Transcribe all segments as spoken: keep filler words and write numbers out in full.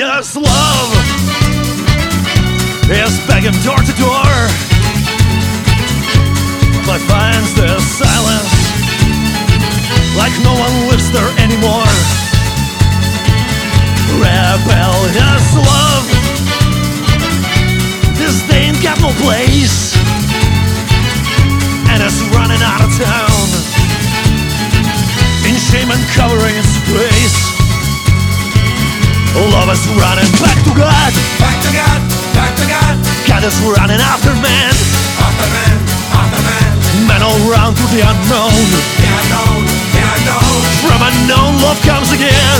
rebellious love is begging door to door, but finds the silence like no one lives there anymore. Rebellious love, this day ain't got no place, and it's running out of town, in shame and covering its face. Love is running back to God, back to God, back to God. God is running after man, After man, after man. man all round to the unknown. The unknown, the unknown. From unknown love comes again.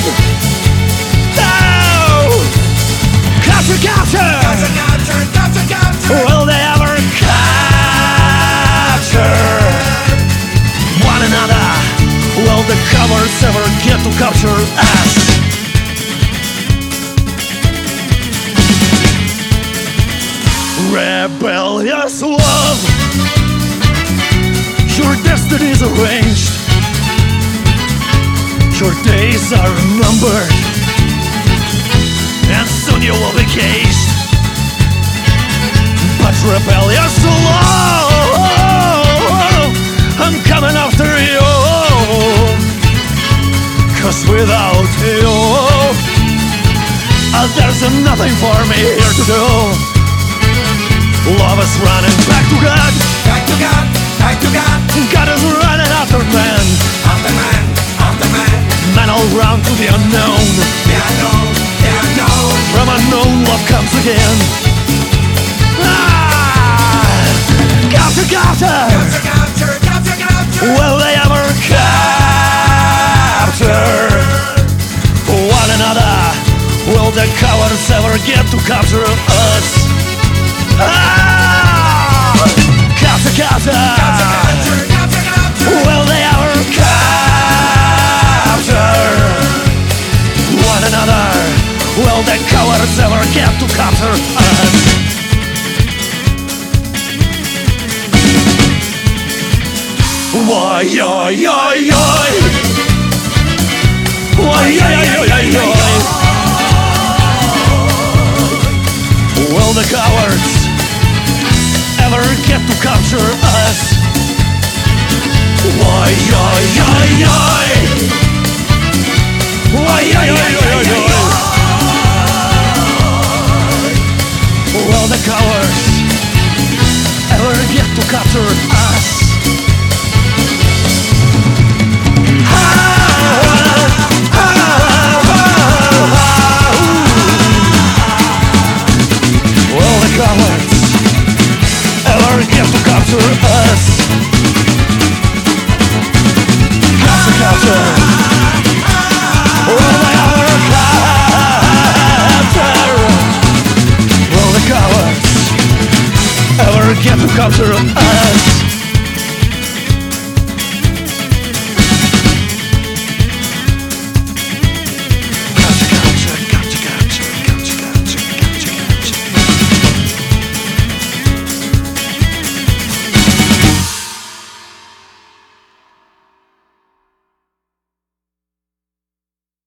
Oh! Capture, capture! Capture, capture, capture, capture. Will they ever capture one another? Will the covers ever get to capture us? Rebellious love, your destiny's arranged, your days are numbered, and soon you will be caged. But rebellious love, I'm coming after you, 'cause without you, uh, there's nothing for me here to do. Love is running back to God, Back to God, back to God. God is running after man, After man, after man. man all round to the unknown. The unknown, the unknown. From unknown love comes again. Ah! Capture, capture! Capture, capture, capture, capture. Will they ever capture one another? Will the cowards ever get to capture us? Ah! Capture, capture! Capture, capture, capture, capture. Will they ever capture one another? Will the cowards ever get to capture us? Why, yoy, yoy, yoy. Why, yoy, yoy, yoy, yoy. Will the cowards ever get to capture us? Why, yoy, yoy, yoy. Why, yoy, yoy, yoy, yoy. Will the cowards ever get to capture us? Will the cowards ever get to capture us? Capture, capture. Will they ever capture? Will the cowards ever get to capture us?